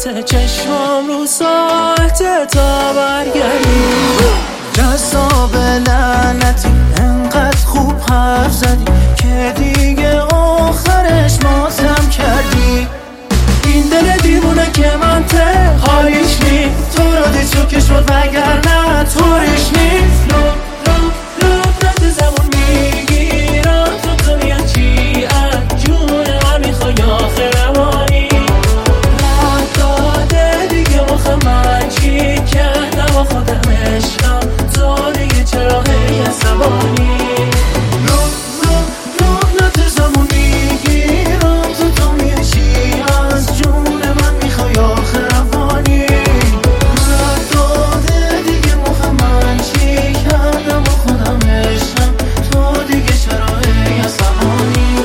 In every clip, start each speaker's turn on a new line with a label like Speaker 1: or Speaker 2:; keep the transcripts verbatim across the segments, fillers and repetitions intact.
Speaker 1: حسرت چشمام رو ساعت تا برگردی.
Speaker 2: جذاب لعنتی انقدر خوب حرف زدی که دیگه آخرش ماتم کردی.
Speaker 1: این دل دیوونه که منطق حالیش نی، تو رو دید چو که شد وگرنه طوریش نیست. رو رو رو رد زمان میگیرم تو تو میاد چی از جون من میخوای آخه روانی. رد داده دیگه مخم من چی کردم با خودم عشقم، تو دیگه چرا هی عصبانی.
Speaker 2: رو رو رو رد زمان میگیرم تو تو میاد چی از جون من میخوای آخه روانی. رد داده دیگه مخم من چی کردم با خودم عشقم، تو دیگه چرا هی عصبانی.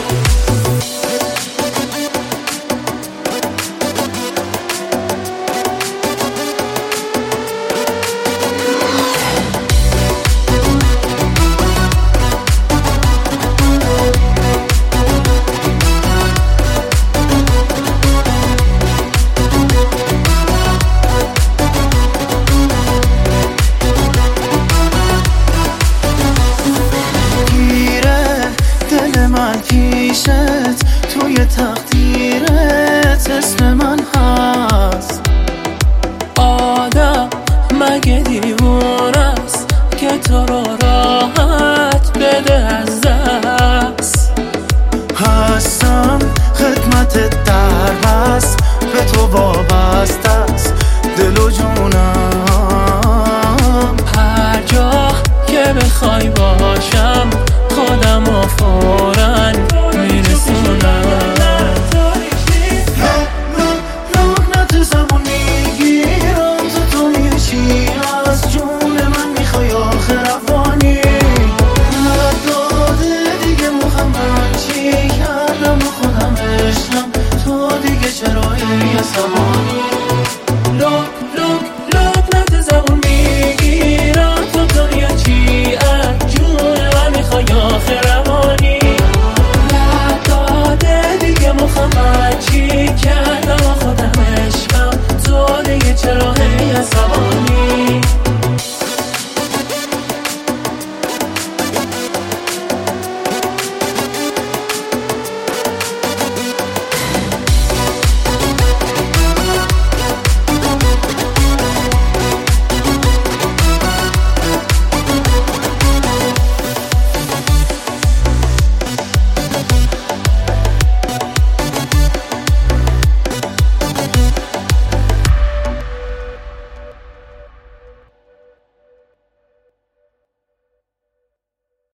Speaker 2: پیشت توی تقدیرت اسم من هست.
Speaker 1: آدم مگه دیوونه است که تو رو راحت بده از دست.
Speaker 2: هستم خدمتت در هست، به تو وابسته است دل و جونم.
Speaker 1: هر جا که بخوای باشم خودم و فوراً